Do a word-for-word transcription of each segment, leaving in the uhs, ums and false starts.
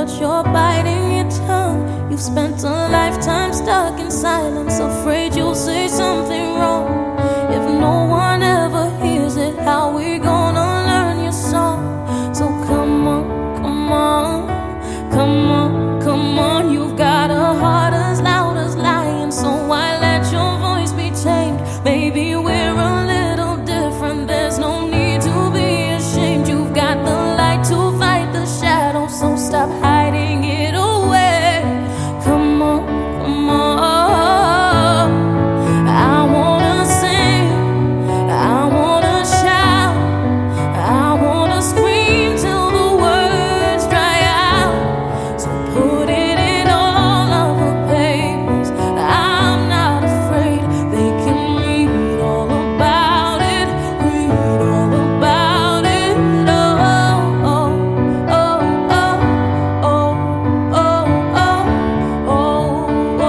but you're biting your tongue. You've spent a lifetime stuck in silence, afraid you'll say something wrong. If no one ever hears it, how we gonna learn your song? So come on, come on, come on, come on. You've got a heart as loud as lion, so why let your voice be tamed? Maybe we're a little different, there's no need to be ashamed. You've got the light to fight the shadow, so stop hiding it away. Come on, come on. I wanna sing, I wanna shout, I wanna scream till the words dry out. So put it in all of the papers, I'm not afraid. They can read all about it, read all about it. Oh, oh, oh, oh, oh, oh, oh, oh, oh,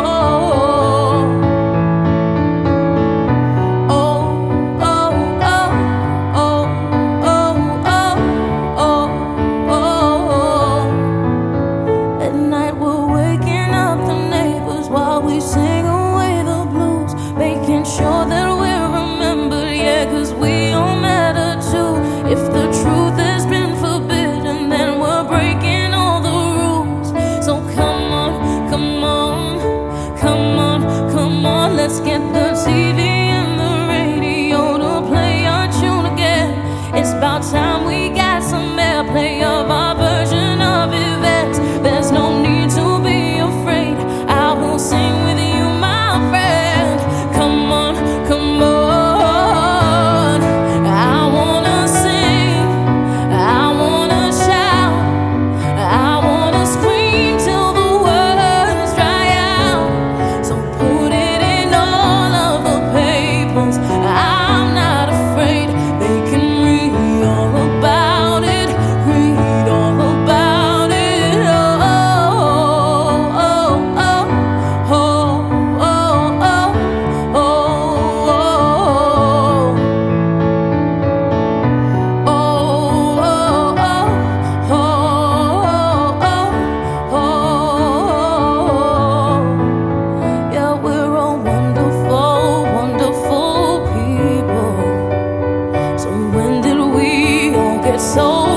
At night we're waking up the neighbors while we sing away the blues, making sure that we're remembered, yeah, cause we all matter too. If the truth has been forbidden, then we're breaking all the rules. So come on, come on, come on, come on. Let's get the T V and the radio to play our tune again. It's about time we got some airplay of our version of events. There's no need to be afraid, I will sing with you, my friend. Come on, come on. I wanna sing, I wanna shout, I wanna scream till the words dry out. So put it in all of the papers, I'm not afraid. They can read all about it, read all about it. Oh, oh, oh, oh, oh, oh, oh, yeah, we're all wonderful, wonderful people. So when did we all get so